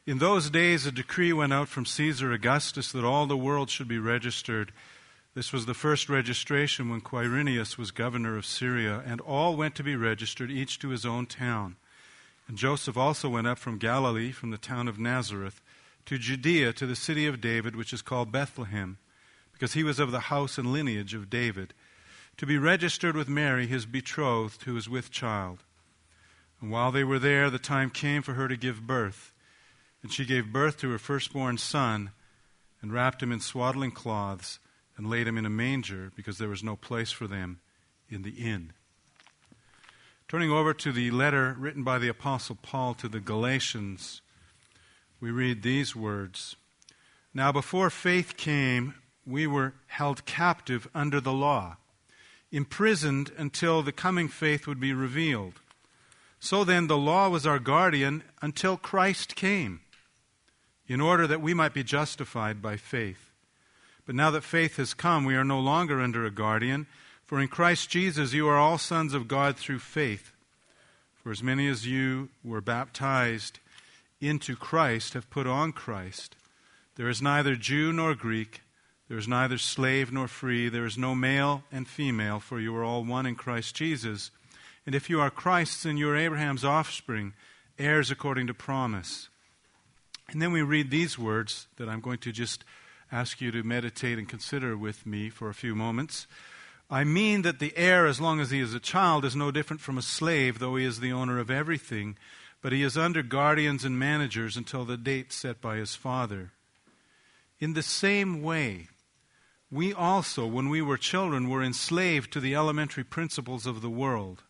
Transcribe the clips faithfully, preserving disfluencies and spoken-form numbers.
In those days, a decree went out from Caesar Augustus that all the world should be registered. This was the first registration when Quirinius was governor of Syria, and all went to be registered, each to his own town. And Joseph also went up from Galilee, from the town of Nazareth, to Judea, to the city of David, which is called Bethlehem, because he was of the house and lineage of David, to be registered with Mary, his betrothed, who was with child. And while they were there, the time came for her to give birth. And she gave birth to her firstborn son, and wrapped him in swaddling cloths, and laid him in a manger, because there was no place for them in the inn. Turning over to the letter written by the Apostle Paul to the Galatians, we read these words. Now before faith came, we were held captive under the law, imprisoned until the coming faith would be revealed. So then the law was our guardian until Christ came, in order that we might be justified by faith. But now that faith has come, we are no longer under a guardian, for in Christ Jesus you are all sons of God through faith. For as many as you were baptized into Christ have put on Christ. There is neither Jew nor Greek, there is neither slave nor free, there is no male and female, for you are all one in Christ Jesus. And if you are Christ's, then you are Abraham's offspring, heirs according to promise. And then we read these words that I'm going to just ask you to meditate and consider with me for a few moments. I mean that the heir, as long as he is a child, is no different from a slave, though he is the owner of everything. But he is under guardians and managers until the date set by his father. In the same way, we also, when we were children, were enslaved to the elementary principles of the world.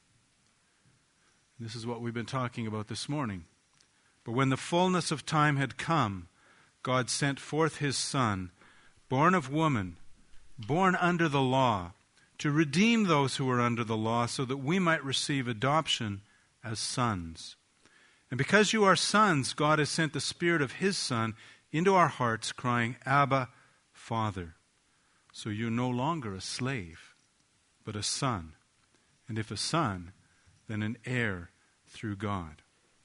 This is what we've been talking about this morning. But when the fullness of time had come, God sent forth his Son, born of woman, born under the law, to redeem those who were under the law, so that we might receive adoption as sons. And because you are sons, God has sent the Spirit of his Son into our hearts, crying, Abba, Father. So you're no longer a slave, but a son. And if a son, then an heir through God.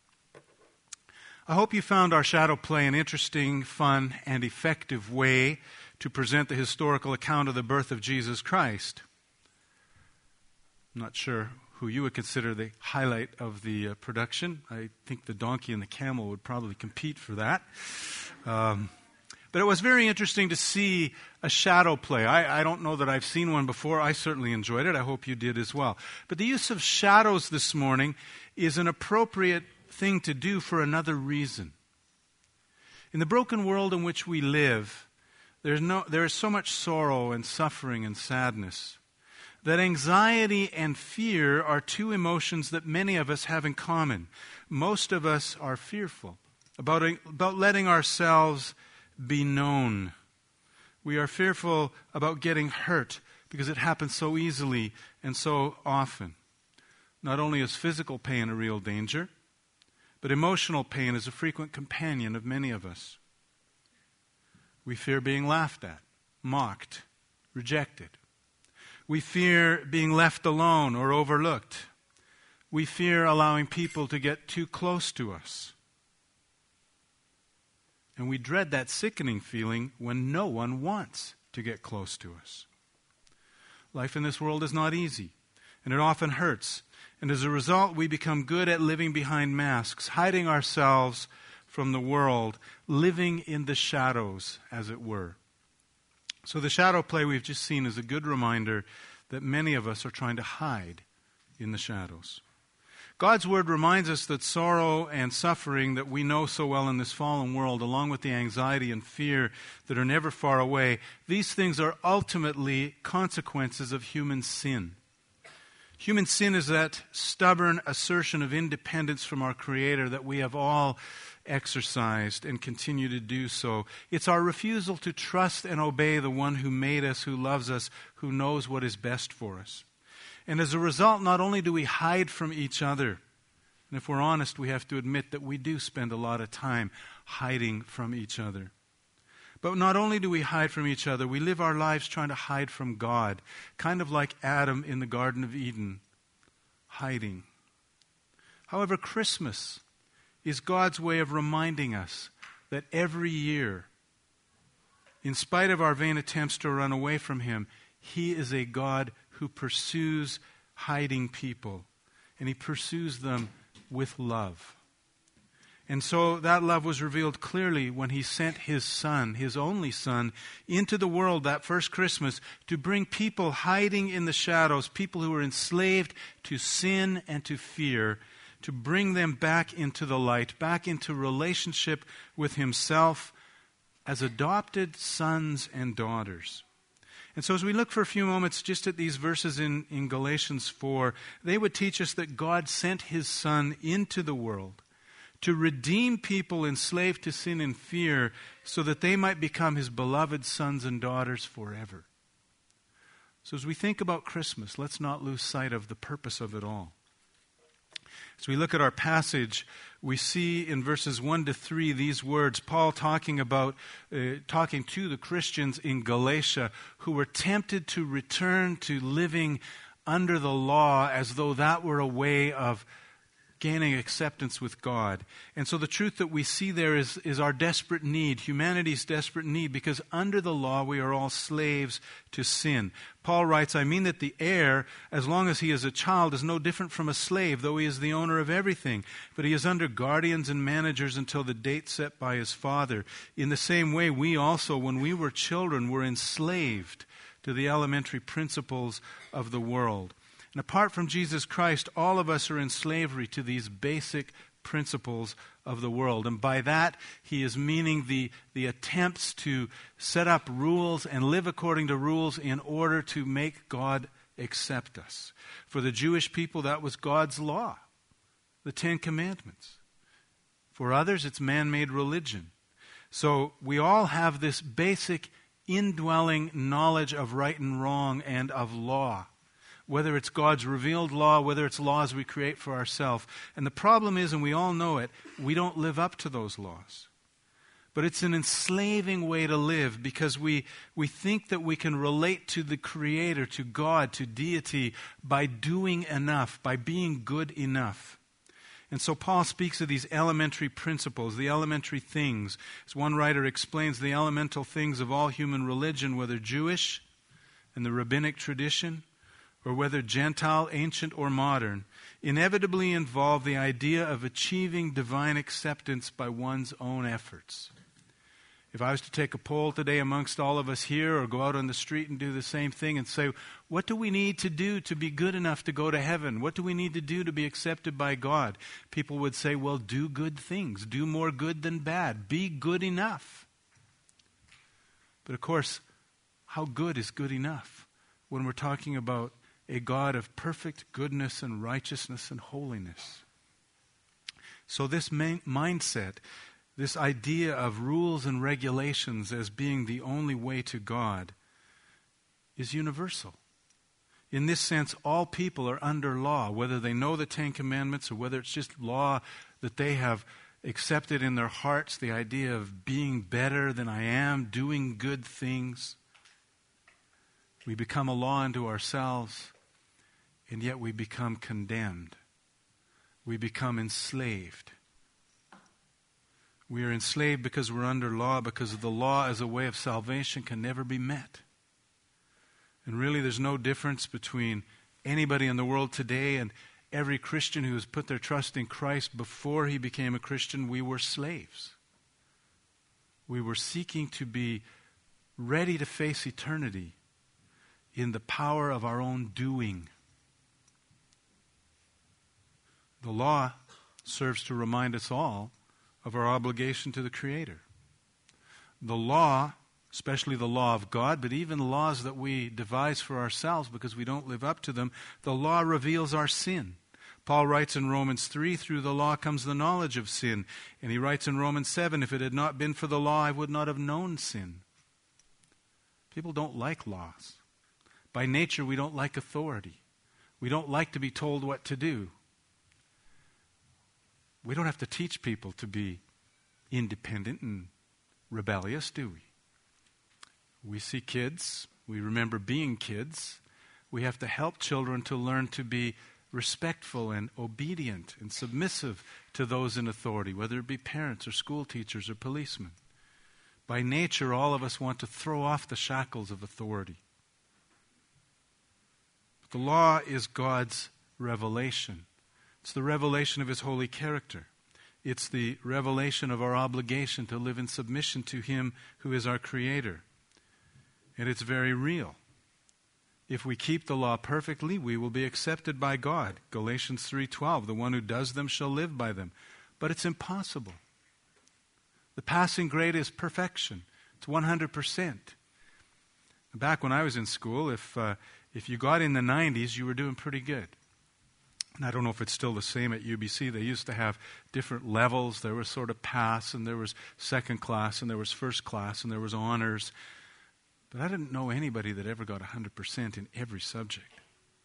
I hope you found our shadow play an interesting, fun, and effective way to present the historical account of the birth of Jesus Christ. I'm not sure who you would consider the highlight of the uh, production. I think the donkey and the camel would probably compete for that. Um, but it was very interesting to see a shadow play. I, I don't know that I've seen one before. I certainly enjoyed it. I hope you did as well. But the use of shadows this morning is an appropriate thing to do for another reason. In the broken world in which we live, there's no, there is so much sorrow and suffering and sadness that anxiety and fear are two emotions that many of us have in common. Most of us are fearful about, about letting ourselves be known. We are fearful about getting hurt because it happens so easily and so often. Not only is physical pain a real danger, but emotional pain is a frequent companion of many of us. We fear being laughed at, mocked, rejected. We fear being left alone or overlooked. We fear allowing people to get too close to us. And we dread that sickening feeling when no one wants to get close to us. Life in this world is not easy, and it often hurts. And as a result, we become good at living behind masks, hiding ourselves from the world, living in the shadows, as it were. So the shadow play we've just seen is a good reminder that many of us are trying to hide in the shadows. God's Word reminds us that sorrow and suffering that we know so well in this fallen world, along with the anxiety and fear that are never far away, these things are ultimately consequences of human sin. Human sin is that stubborn assertion of independence from our Creator that we have all exercised and continue to do so. It's our refusal to trust and obey the one who made us, who loves us, who knows what is best for us. And as a result, not only do we hide from each other, and if we're honest, we have to admit that we do spend a lot of time hiding from each other. But not only do we hide from each other, we live our lives trying to hide from God, kind of like Adam in the Garden of Eden, hiding. However, Christmas is God's way of reminding us that every year, in spite of our vain attempts to run away from him, he is a God who pursues hiding people, and he pursues them with love. And so that love was revealed clearly when he sent his son, his only son, into the world that first Christmas to bring people hiding in the shadows, people who were enslaved to sin and to fear, to bring them back into the light, back into relationship with himself as adopted sons and daughters. And so as we look for a few moments just at these verses in, in Galatians four, they would teach us that God sent his son into the world to redeem people enslaved to sin and fear so that they might become his beloved sons and daughters forever. So as we think about Christmas, let's not lose sight of the purpose of it all. As we look at our passage, we see in verses one to three these words, Paul talking about, uh, talking to the Christians in Galatia who were tempted to return to living under the law as though that were a way of gaining acceptance with God. And so the truth that we see there is, is our desperate need, humanity's desperate need, because under the law we are all slaves to sin. Paul writes, I mean that the heir, as long as he is a child, is no different from a slave, though he is the owner of everything. But he is under guardians and managers until the date set by his father. In the same way, we also, when we were children, were enslaved to the elementary principles of the world. And apart from Jesus Christ, all of us are in slavery to these basic principles of the world. And by that, he is meaning the, the attempts to set up rules and live according to rules in order to make God accept us. For the Jewish people, that was God's law, the Ten Commandments. For others, it's man-made religion. So we all have this basic indwelling knowledge of right and wrong and of law. Whether it's God's revealed law, whether it's laws we create for ourselves. And the problem is, and we all know it, we don't live up to those laws. But it's an enslaving way to live because we, we think that we can relate to the Creator, to God, to deity by doing enough, by being good enough. And so Paul speaks of these elementary principles, the elementary things. As one writer explains, the elemental things of all human religion, whether Jewish and the rabbinic tradition, or whether Gentile, ancient, or modern, inevitably involve the idea of achieving divine acceptance by one's own efforts. If I was to take a poll today amongst all of us here or go out on the street and do the same thing and say, what do we need to do to be good enough to go to heaven? What do we need to do to be accepted by God? People would say, well, do good things. Do more good than bad. Be good enough. But of course, how good is good enough when we're talking about a God of perfect goodness and righteousness and holiness? So this main mindset, this idea of rules and regulations as being the only way to God, is universal. In this sense, all people are under law, whether they know the Ten Commandments or whether it's just law that they have accepted in their hearts, the idea of being better than I am, doing good things. We become a law unto ourselves, and yet we become condemned. We become enslaved. We are enslaved because we're under law, because the law as a way of salvation can never be met. And really there's no difference between anybody in the world today and every Christian who has put their trust in Christ. Before he became a Christian, we were slaves. We were seeking to be ready to face eternity in the power of our own doing. The law serves to remind us all of our obligation to the Creator. The law, especially the law of God, but even laws that we devise for ourselves because we don't live up to them, the law reveals our sin. Paul writes in Romans three, through the law comes the knowledge of sin. And he writes in Romans seven, if it had not been for the law, I would not have known sin. People don't like laws. By nature, we don't like authority. We don't like to be told what to do. We don't have to teach people to be independent and rebellious, do we? We see kids, we remember being kids. We have to help children to learn to be respectful and obedient and submissive to those in authority, whether it be parents or school teachers or policemen. By nature, all of us want to throw off the shackles of authority. But the law is God's revelation. It's the revelation of His holy character. It's the revelation of our obligation to live in submission to Him who is our Creator. And it's very real. If we keep the law perfectly, we will be accepted by God. Galatians three twelve, the one who does them shall live by them. But it's impossible. The passing grade is perfection. It's one hundred percent. Back when I was in school, if uh, if you got in the nineties, you were doing pretty good. And I don't know if it's still the same at U B C. They used to have different levels. There was sort of pass, and there was second class, and there was first class, and there was honors. But I didn't know anybody that ever got one hundred percent in every subject.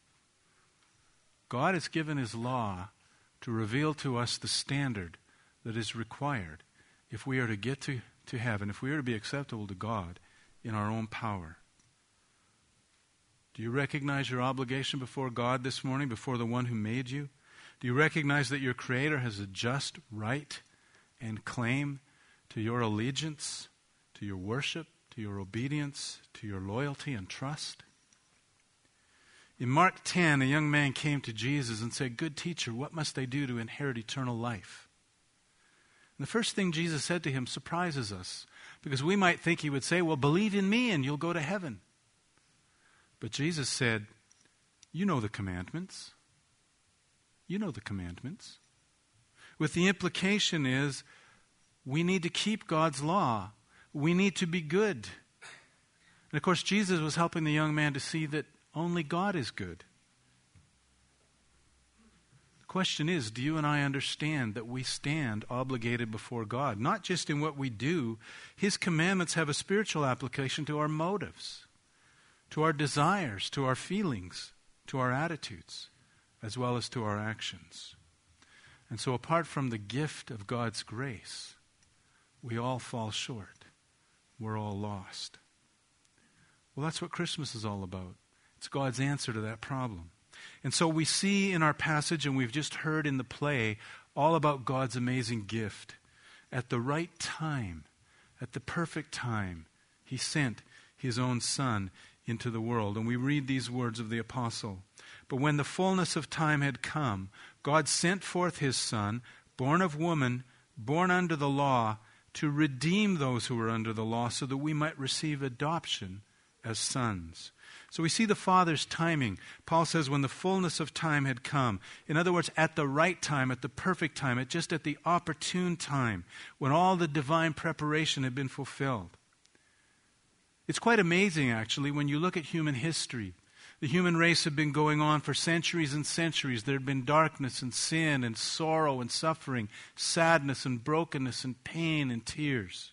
God has given His law to reveal to us the standard that is required if we are to get to, to heaven, if we are to be acceptable to God in our own power. Do you recognize your obligation before God this morning, before the one who made you? Do you recognize that your Creator has a just right and claim to your allegiance, to your worship, to your obedience, to your loyalty and trust? In Mark ten, a young man came to Jesus and said, "Good teacher, what must I do to inherit eternal life?" And the first thing Jesus said to him surprises us, because we might think He would say, "Well, believe in me and you'll go to heaven." But Jesus said, "You know the commandments. You know the commandments." With the implication is, we need to keep God's law. We need to be good. And of course, Jesus was helping the young man to see that only God is good. The question is, do you and I understand that we stand obligated before God? Not just in what we do. His commandments have a spiritual application to our motives, to our desires, to our feelings, to our attitudes, as well as to our actions. And so apart from the gift of God's grace, we all fall short. We're all lost. Well, that's what Christmas is all about. It's God's answer to that problem. And so we see in our passage, and we've just heard in the play, all about God's amazing gift. At the right time, at the perfect time, He sent His own Son into the world. And we read these words of the apostle. "But when the fullness of time had come, God sent forth His Son, born of woman, born under the law, to redeem those who were under the law, so that we might receive adoption as sons." So we see the Father's timing. Paul says when the fullness of time had come. In other words, at the right time, at the perfect time, at just at the opportune time, when all the divine preparation had been fulfilled. It's quite amazing, actually, when you look at human history. The human race had been going on for centuries and centuries. There had been darkness and sin and sorrow and suffering, sadness and brokenness and pain and tears.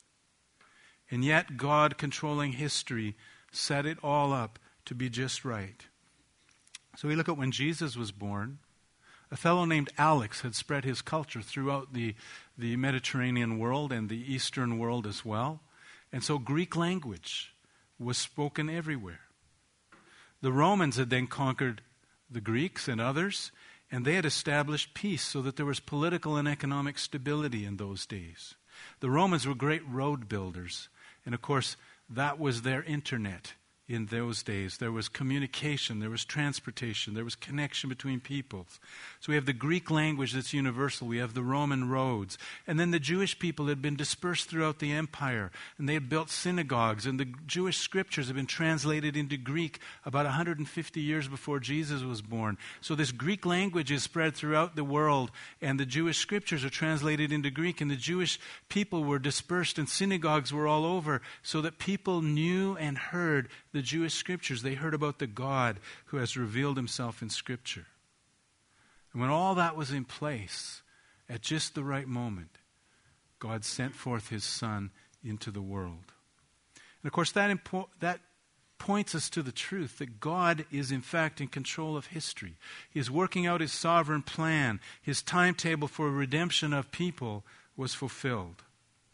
And yet God, controlling history, set it all up to be just right. So we look at when Jesus was born. A fellow named Alex had spread his culture throughout the, the Mediterranean world and the Eastern world as well. And so Greek language was spoken everywhere. The Romans had then conquered the Greeks and others, and they had established peace so that there was political and economic stability in those days. The Romans were great road builders, and of course, that was their internet in those days. There was communication, there was transportation, there was connection between peoples. So we have the Greek language that's universal. We have the Roman roads. And then the Jewish people had been dispersed throughout the empire, and they had built synagogues, and the Jewish scriptures have been translated into Greek about one hundred fifty years before Jesus was born. So this Greek language is spread throughout the world, and the Jewish scriptures are translated into Greek, and the Jewish people were dispersed, and synagogues were all over, so that people knew and heard the Jewish scriptures. They heard about the God who has revealed Himself in Scripture. And when all that was in place, at just the right moment, God sent forth His Son into the world. And of course, that, impo- that points us to the truth that God is in fact in control of history. He is working out His sovereign plan. His timetable for redemption of people was fulfilled.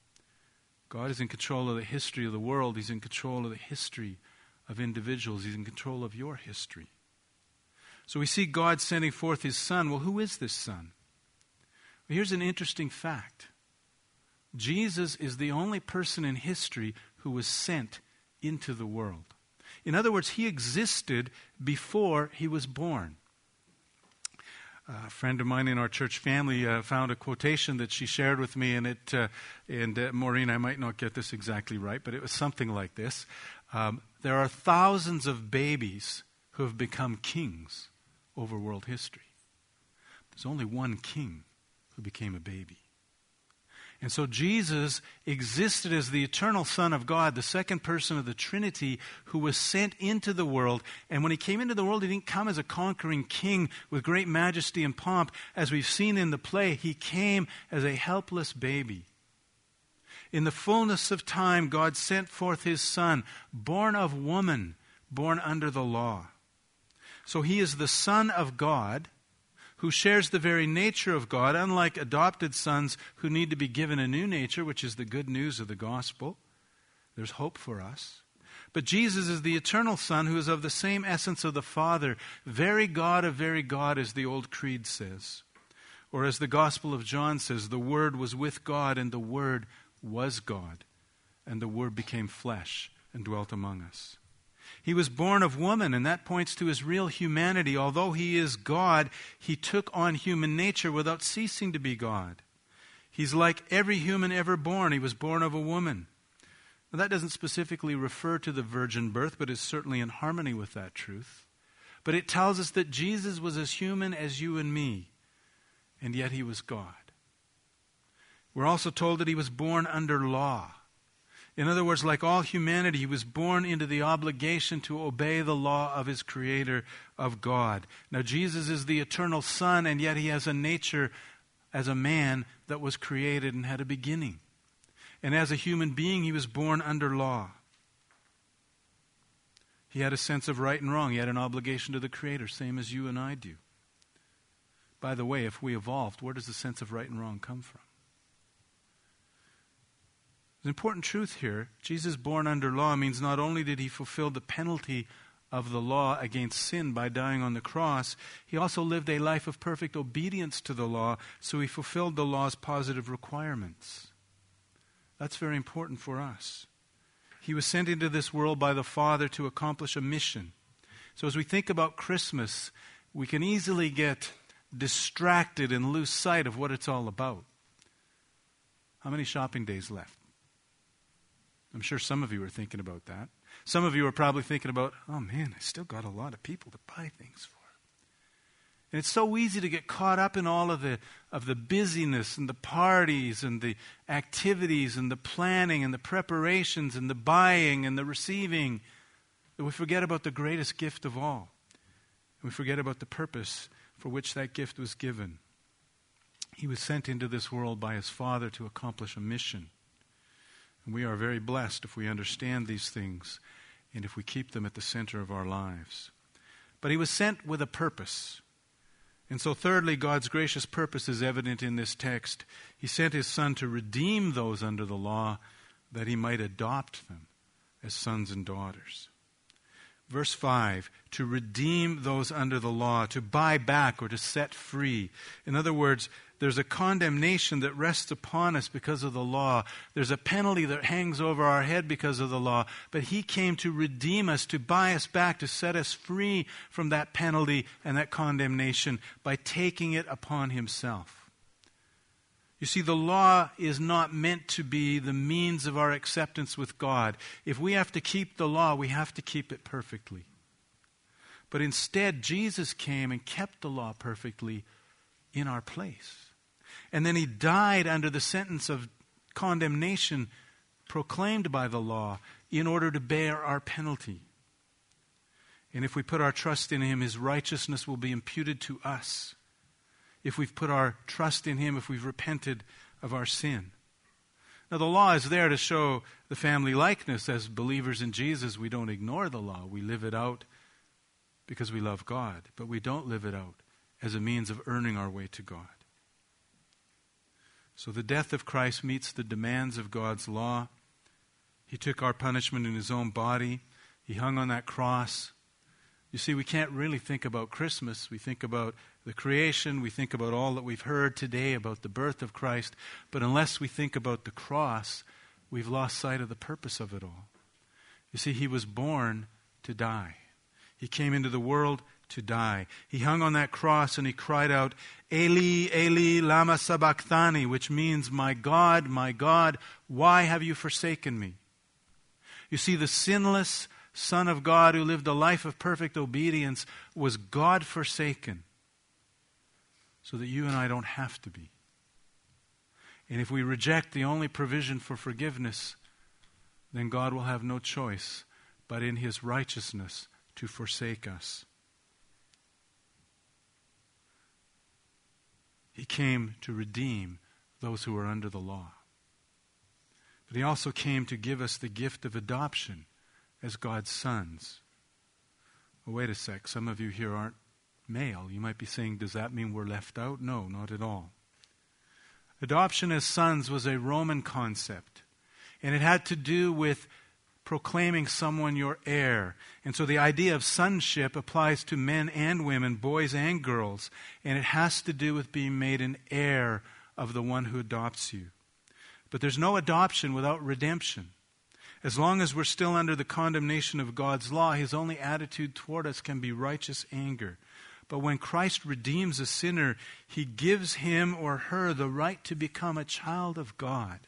God is in control of the history of the world. He's in control of the history of individuals. He's in control of your history. So we see God sending forth his Son. Well, who is this Son? Well, here's an interesting fact. Jesus is the only person in history who was sent into the world. In other words, he existed before he was born. A friend of mine in our church family uh, found a quotation that she shared with me, and it, uh, and uh, Maureen, I might not get this exactly right, but it was something like this. Um, there are thousands of babies who have become kings over world history. There's only one king who became a baby. And so Jesus existed as the eternal Son of God, the second person of the Trinity, who was sent into the world. And when he came into the world, he didn't come as a conquering king with great majesty and pomp. As we've seen in the play, he came as a helpless baby. In the fullness of time, God sent forth his Son, born of woman, born under the law. So he is the Son of God, who shares the very nature of God, unlike adopted sons who need to be given a new nature, which is the good news of the gospel. There's hope for us. But Jesus is the eternal Son who is of the same essence of the Father, very God of very God, as the old creed says. Or as the Gospel of John says, the Word was with God, and the Word was God, and the Word became flesh and dwelt among us. He was born of woman, and that points to his real humanity. Although he is God, he took on human nature without ceasing to be God. He's like every human ever born. He was born of a woman. Now, that doesn't specifically refer to the virgin birth, but is certainly in harmony with that truth. But it tells us that Jesus was as human as you and me, and yet he was God. We're also told that he was born under law. In other words, like all humanity, he was born into the obligation to obey the law of his Creator, of God. Now, Jesus is the eternal Son, and yet he has a nature as a man that was created and had a beginning. And as a human being, he was born under law. He had a sense of right and wrong. He had an obligation to the Creator, same as you and I do. By the way, if we evolved, where does the sense of right and wrong come from? There's an important truth here. Jesus, born under law, means not only did he fulfill the penalty of the law against sin by dying on the cross, he also lived a life of perfect obedience to the law, so he fulfilled the law's positive requirements. That's very important for us. He was sent into this world by the Father to accomplish a mission. So as we think about Christmas, we can easily get distracted and lose sight of what it's all about. How many shopping days left? I'm sure some of you are thinking about that. Some of you are probably thinking about, oh man, I still got a lot of people to buy things for. And it's so easy to get caught up in all of the of the busyness and the parties and the activities and the planning and the preparations and the buying and the receiving that we forget about the greatest gift of all. And we forget about the purpose for which that gift was given. He was sent into this world by his Father to accomplish a mission. And we are very blessed if we understand these things and if we keep them at the center of our lives. But he was sent with a purpose. And so thirdly, God's gracious purpose is evident in this text. He sent his Son to redeem those under the law that he might adopt them as sons and daughters. Verse five, to redeem those under the law, to buy back or to set free. In other words, there's a condemnation that rests upon us because of the law. There's a penalty that hangs over our head because of the law. But he came to redeem us, to buy us back, to set us free from that penalty and that condemnation by taking it upon himself. You see, the law is not meant to be the means of our acceptance with God. If we have to keep the law, we have to keep it perfectly. But instead, Jesus came and kept the law perfectly in our place. And then he died under the sentence of condemnation proclaimed by the law in order to bear our penalty. And if we put our trust in him, his righteousness will be imputed to us. If we've put our trust in him, if we've repented of our sin. Now the law is there to show the family likeness. As believers in Jesus, we don't ignore the law. We live it out because we love God. But we don't live it out as a means of earning our way to God. So the death of Christ meets the demands of God's law. He took our punishment in his own body. He hung on that cross. You see, we can't really think about Christmas. We think about the creation. We think about all that we've heard today about the birth of Christ. But unless we think about the cross, we've lost sight of the purpose of it all. You see, he was born to die. He came into the world to die. He hung on that cross and he cried out, Eli, Eli, lama sabachthani, which means, my God, my God, why have you forsaken me? You see, the sinless Son of God who lived a life of perfect obedience was God forsaken so that you and I don't have to be. And if we reject the only provision for forgiveness, then God will have no choice but in his righteousness to forsake us. He came to redeem those who are under the law. But he also came to give us the gift of adoption as God's sons. Oh, wait a sec. Some of you here aren't male. You might be saying, does that mean we're left out? No, not at all. Adoption as sons was a Roman concept. And it had to do with proclaiming someone your heir. And so the idea of sonship applies to men and women, boys and girls. And it has to do with being made an heir of the one who adopts you. But there's no adoption without redemption. As long as we're still under the condemnation of God's law, his only attitude toward us can be righteous anger. But when Christ redeems a sinner, he gives him or her the right to become a child of God.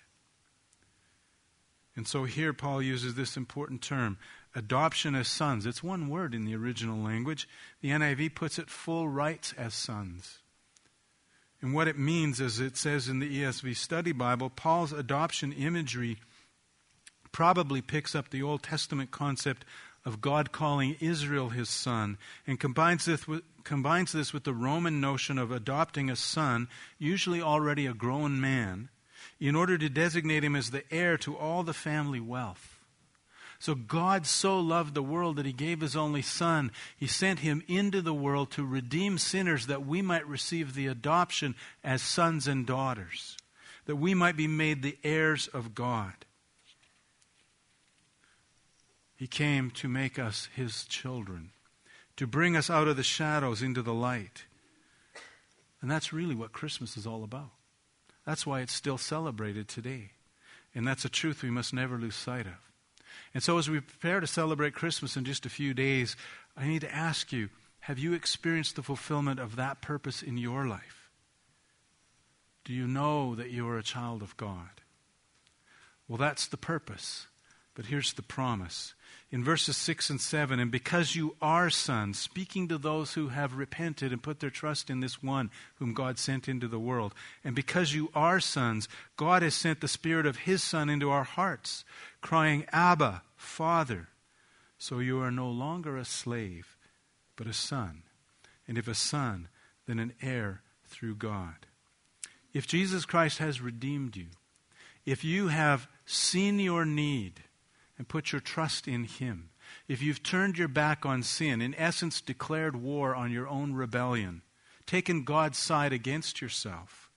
And so here Paul uses this important term, adoption as sons. It's one word in the original language. The N I V puts it full rights as sons. And what it means, as it says in the E S V Study Bible, Paul's adoption imagery probably picks up the Old Testament concept of God calling Israel his son and combines this with, combines this with the Roman notion of adopting a son, usually already a grown man, in order to designate him as the heir to all the family wealth. So God so loved the world that he gave his only son. He sent him into the world to redeem sinners that we might receive the adoption as sons and daughters, that we might be made the heirs of God. He came to make us his children, to bring us out of the shadows into the light. And that's really what Christmas is all about. That's why it's still celebrated today. And that's a truth we must never lose sight of. And so as we prepare to celebrate Christmas in just a few days, I need to ask you, have you experienced the fulfillment of that purpose in your life? Do you know that you are a child of God? Well, that's the purpose. But here's the promise. In verses six and seven, and because you are sons, speaking to those who have repented and put their trust in this one whom God sent into the world, and because you are sons, God has sent the Spirit of his Son into our hearts, crying, Abba, Father. So you are no longer a slave, but a son. And if a son, then an heir through God. If Jesus Christ has redeemed you, if you have seen your need and put your trust in him, if you've turned your back on sin, in essence declared war on your own rebellion, taken God's side against yourself,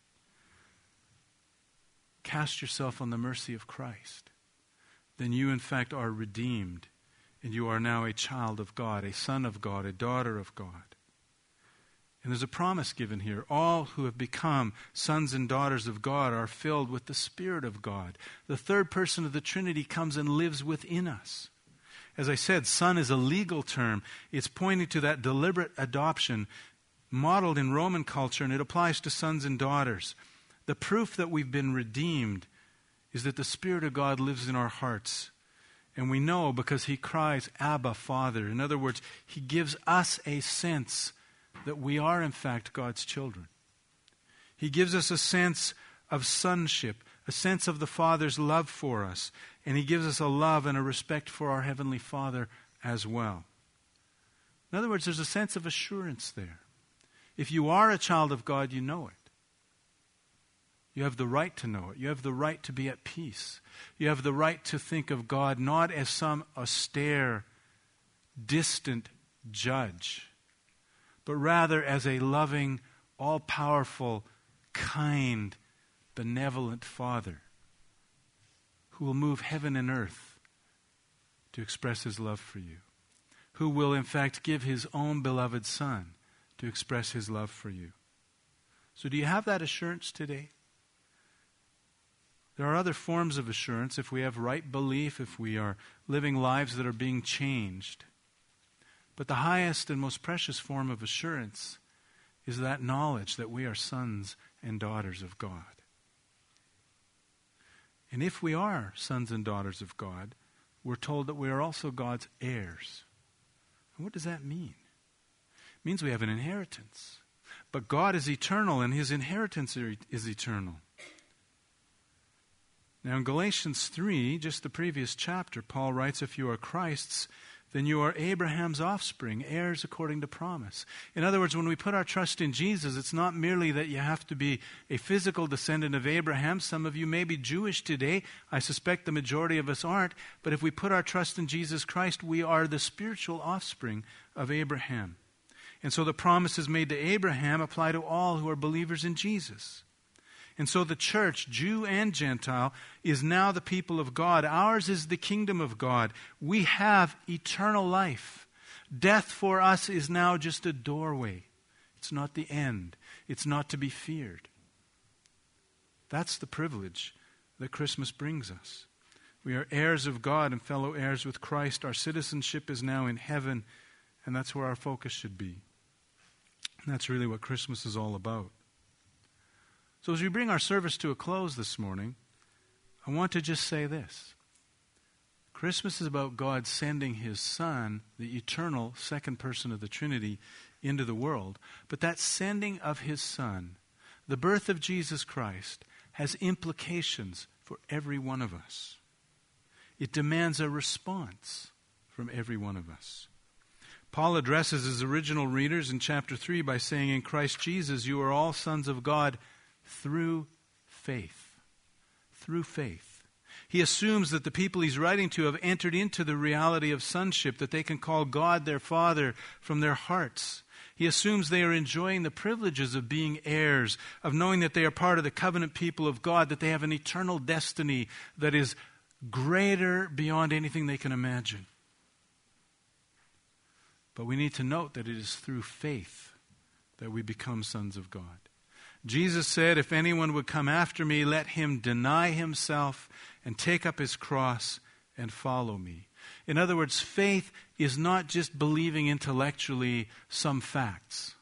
cast yourself on the mercy of Christ, then you in fact are redeemed, and you are now a child of God, a son of God, a daughter of God. And there's a promise given here. All who have become sons and daughters of God are filled with the Spirit of God. The third person of the Trinity comes and lives within us. As I said, son is a legal term. It's pointing to that deliberate adoption modeled in Roman culture, and it applies to sons and daughters. The proof that we've been redeemed is that the Spirit of God lives in our hearts. And we know because he cries, Abba, Father. In other words, he gives us a sense that we are in fact God's children. He gives us a sense of sonship, a sense of the Father's love for us, and he gives us a love and a respect for our Heavenly Father as well. In other words, there's a sense of assurance there. If you are a child of God, you know it. You have the right to know it. You have the right to be at peace. You have the right to think of God not as some austere, distant judge, but rather as a loving, all-powerful, kind, benevolent Father who will move heaven and earth to express his love for you. who will in fact give his own beloved Son to express his love for you. So do you have that assurance today? There are other forms of assurance if we have right belief, if we are living lives that are being changed. But the highest and most precious form of assurance is that knowledge that we are sons and daughters of God. And if we are sons and daughters of God, we're told that we are also God's heirs. And what does that mean? It means we have an inheritance. But God is eternal, and his inheritance is eternal. Now in Galatians three, just the previous chapter, Paul writes, if you are Christ's, then you are Abraham's offspring, heirs according to promise. In other words, when we put our trust in Jesus, it's not merely that you have to be a physical descendant of Abraham. Some of you may be Jewish today. I suspect the majority of us aren't. But if we put our trust in Jesus Christ, we are the spiritual offspring of Abraham. And so the promises made to Abraham apply to all who are believers in Jesus. And so the church, Jew and Gentile, is now the people of God. Ours is the kingdom of God. We have eternal life. Death for us is now just a doorway. It's not the end. It's not to be feared. That's the privilege that Christmas brings us. We are heirs of God and fellow heirs with Christ. Our citizenship is now in heaven, and that's where our focus should be. And that's really what Christmas is all about. So as we bring our service to a close this morning, I want to just say this. Christmas is about God sending his Son, the eternal second person of the Trinity, into the world. But that sending of his Son, the birth of Jesus Christ, has implications for every one of us. It demands a response from every one of us. Paul addresses his original readers in chapter three by saying, in Christ Jesus you are all sons of God through faith. Through faith. He assumes that the people he's writing to have entered into the reality of sonship, that they can call God their Father from their hearts. He assumes they are enjoying the privileges of being heirs, of knowing that they are part of the covenant people of God, that they have an eternal destiny that is greater beyond anything they can imagine. But we need to note that it is through faith that we become sons of God. Jesus said, if anyone would come after me, let him deny himself and take up his cross and follow me. In other words, faith is not just believing intellectually some facts.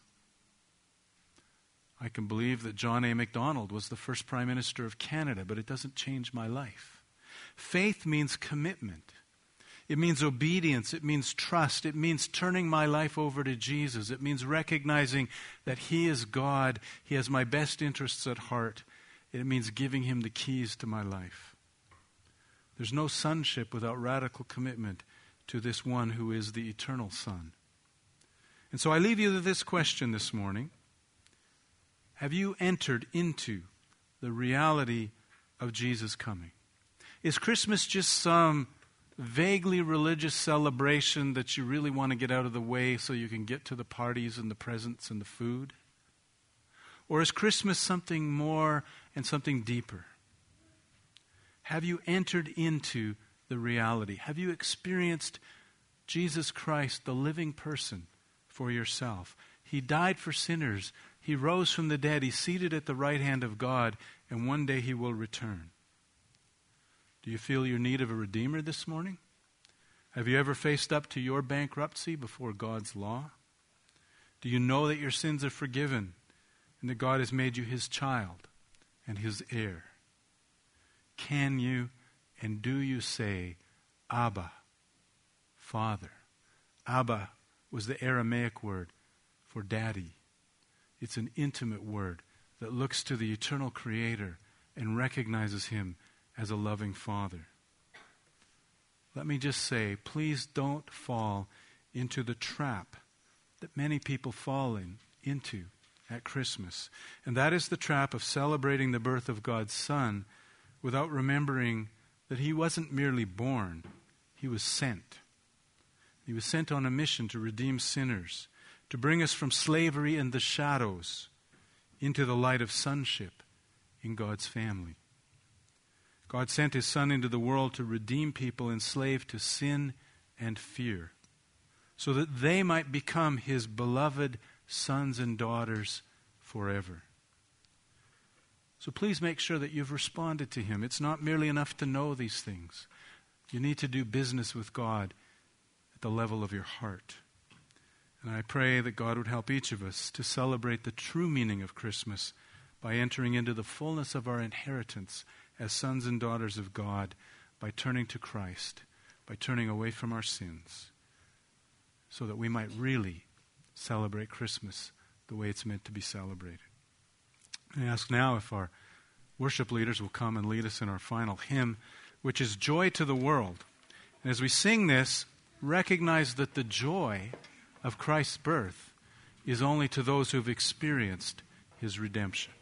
I can believe that John A. Macdonald was the first Prime Minister of Canada, but it doesn't change my life. Faith means commitment. It means obedience. It means trust. It means turning my life over to Jesus. It means recognizing that he is God. He has my best interests at heart. It means giving him the keys to my life. There's no sonship without radical commitment to this one who is the eternal Son. And so I leave you with this question this morning. Have you entered into the reality of Jesus coming? Is Christmas just some vaguely religious celebration that you really want to get out of the way so you can get to the parties and the presents and the food? Or is Christmas something more and something deeper? Have you entered into the reality? Have you experienced Jesus Christ, the living person, for yourself? He died for sinners. He rose from the dead. He's seated at the right hand of God, and one day he will return. Do you feel your need of a Redeemer this morning? Have you ever faced up to your bankruptcy before God's law? Do you know that your sins are forgiven and that God has made you his child and his heir? Can you and do you say, Abba, Father? Abba was the Aramaic word for daddy. It's an intimate word that looks to the eternal Creator and recognizes him as a loving Father. Let me just say, please don't fall into the trap that many people fall in, into at Christmas. And that is the trap of celebrating the birth of God's Son without remembering that he wasn't merely born, he was sent. He was sent on a mission to redeem sinners, to bring us from slavery and the shadows into the light of sonship in God's family. God sent his Son into the world to redeem people enslaved to sin and fear, so that they might become his beloved sons and daughters forever. So please make sure that you've responded to him. It's not merely enough to know these things. You need to do business with God at the level of your heart. And I pray that God would help each of us to celebrate the true meaning of Christmas by entering into the fullness of our inheritance as sons and daughters of God, by turning to Christ, by turning away from our sins, so that we might really celebrate Christmas the way it's meant to be celebrated. I ask now if our worship leaders will come and lead us in our final hymn, which is Joy to the World. And as we sing this, recognize that the joy of Christ's birth is only to those who have experienced his redemption.